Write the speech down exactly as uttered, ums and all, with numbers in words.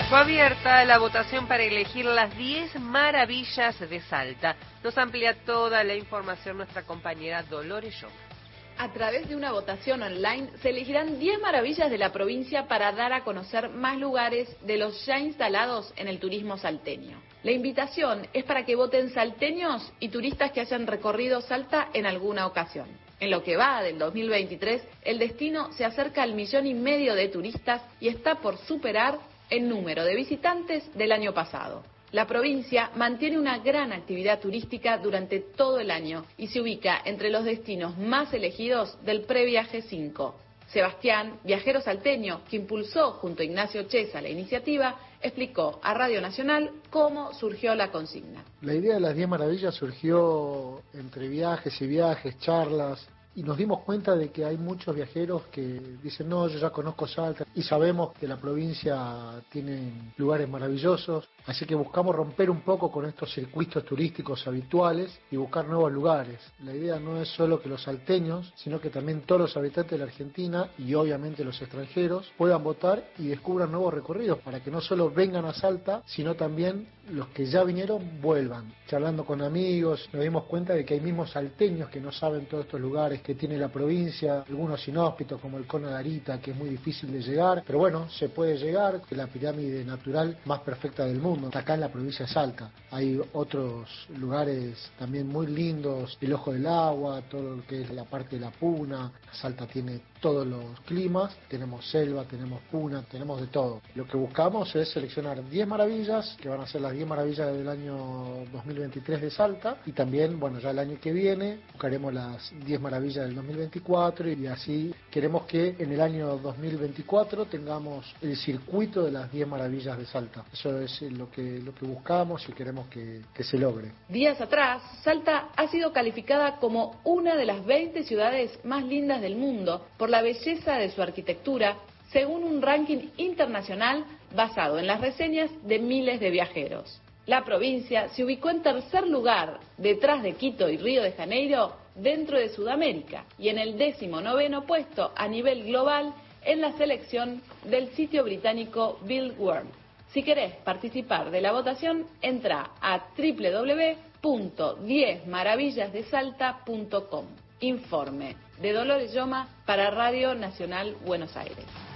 Fue abierta la votación para elegir las diez maravillas de Salta. Nos amplía toda la información nuestra compañera Dolores Lloma. A través de una votación online se elegirán diez maravillas de la provincia para dar a conocer más lugares de los ya instalados en el turismo salteño. La invitación es para que voten salteños y turistas que hayan recorrido Salta en alguna ocasión. En lo que va del dos mil veintitrés, el destino se acerca al millón y medio de turistas y está por superar el número de visitantes del año pasado. La provincia mantiene una gran actividad turística durante todo el año y se ubica entre los destinos más elegidos del Previaje cinco. Sebastián, viajero salteño, que impulsó junto a Ignacio Chesa la iniciativa, explicó a Radio Nacional cómo surgió la consigna. La idea de las diez maravillas surgió entre viajes y viajes, charlas, y nos dimos cuenta de que hay muchos viajeros que dicen, no, yo ya conozco Salta, y sabemos que la provincia tiene lugares maravillosos, así que buscamos romper un poco con estos circuitos turísticos habituales y buscar nuevos lugares. La idea no es solo que los salteños, sino que también todos los habitantes de la Argentina y obviamente los extranjeros puedan votar y descubran nuevos recorridos para que no solo vengan a Salta, sino también los que ya vinieron vuelvan. Charlando con amigos nos dimos cuenta de que hay mismos salteños que no saben todos estos lugares que tiene la provincia, algunos inhóspitos como el Cono de Arita, que es muy difícil de llegar, pero bueno, se puede llegar, que es la pirámide natural más perfecta del mundo, está acá en la provincia de Salta. Hay otros lugares también muy lindos, el Ojo del Agua, todo lo que es la parte de la Puna. Salta tiene todos los climas, tenemos selva, tenemos puna, tenemos de todo. Lo que buscamos es seleccionar diez maravillas, que van a ser las diez maravillas del año dos mil veintitrés de Salta, y también, bueno, ya el año que viene buscaremos las diez maravillas del dos mil veinticuatro, y así queremos que en el año dos mil veinticuatro tengamos el circuito de las diez maravillas de Salta. Eso es lo que, lo que buscamos y queremos que, que se logre. Días atrás, Salta ha sido calificada como una de las veinte ciudades más lindas del mundo por la belleza de su arquitectura, según un ranking internacional basado en las reseñas de miles de viajeros. La provincia se ubicó en tercer lugar, detrás de Quito y Río de Janeiro, dentro de Sudamérica, y en el décimo noveno puesto a nivel global en la selección del sitio británico Buildworld. Si querés participar de la votación, entra a doble u doble u doble u punto diez maravillas de salta punto com. Informe de Dolores Lloma para Radio Nacional Buenos Aires.